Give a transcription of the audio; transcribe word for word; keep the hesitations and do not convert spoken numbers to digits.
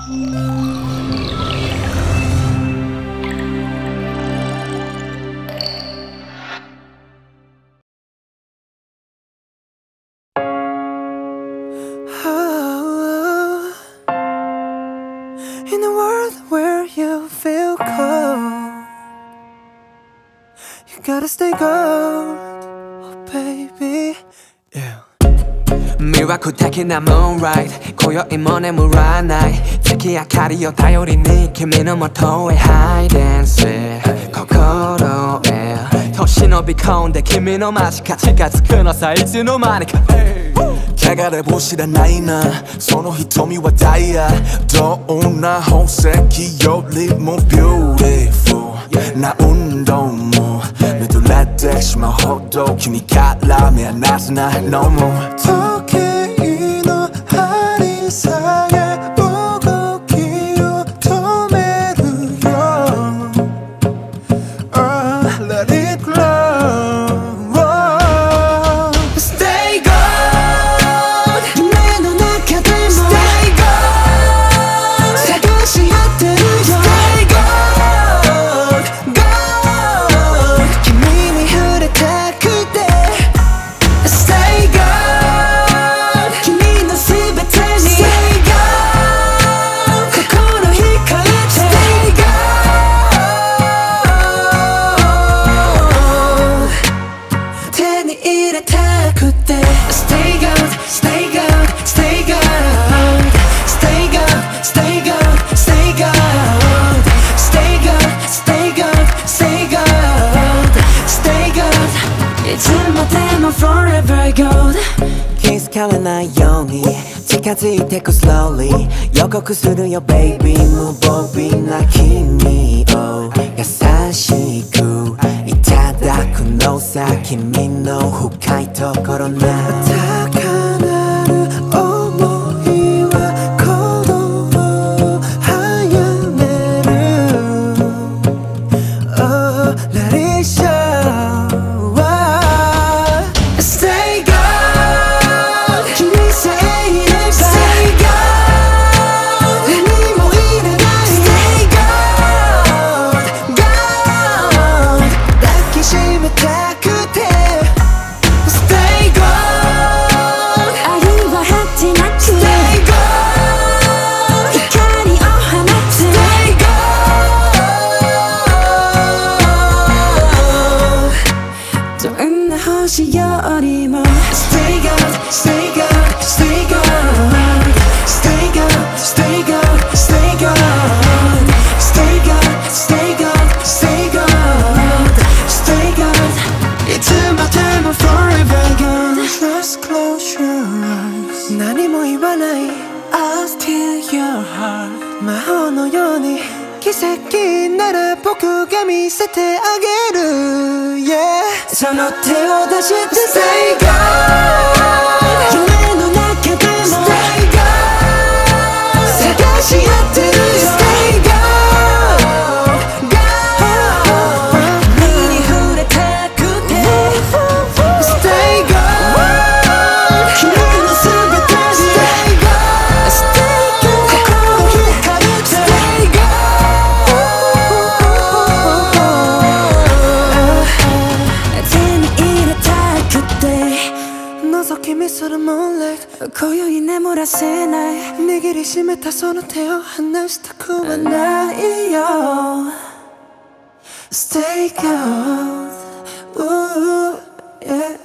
In a world where you feel cold, you gotta stay gold, oh baby, yeah. 魅惑的なムーンライト今宵も眠らない月明かりを頼りに君の元へハイデンス心へ年伸び込んで君の間近近づくのさいつの間にか汚れも知らないなその瞳はダイヤどんな宝石よりもビューティフルな運動も目とらってしまうほど君から目離せないのも時計の針さえ動きを止めるよ Oh, let it glow Stay gold 夢の中でも Stay gold 探し合ってるよ Stay gold gold 君に触れたくて Stay gold 君のすべてに Stay gold 心惹かれて Stay gold 手に入れたくて Stay gold, stay gold, stay gold Stay gold, stay gold, stay gold Stay gold, stay gold, stay gold Stay gold いつまでも forever gold 気づかれないように近づいてく slowly 予告するよ baby 無防備な君を優しくいただくのさ君の深いところな高鳴る想いは鼓動を早める Oh, let it show Stay gold 君さえいれば Stay gold 何もいらない Stay gold gold 抱きしめたくて Stay gold 愛は果てなく Stay gold 光を放つ Stay gold どんな星よりも Stay gold, stay gold, stay gold Stay gold, stay gold, stay gold Stay gold, stay gold, stay gold Stay gold いつまでも forever gold Just close your eyes 何も言わない I'll steal your heart 魔法のように奇跡なら僕が見せてあげる Yeah その手を出して Stay gold 夢の中でも Stay gold 探し合ってるよ Stay gold gold 君に触れたくて Stay gold 君のすべてに Stay gold Stay gold 心惹かれて Stay gold 手に入れたくて覗き見する moonlight 今宵眠らせない握りしめたその手を離したくはないよ Stay gold Ooh, yeah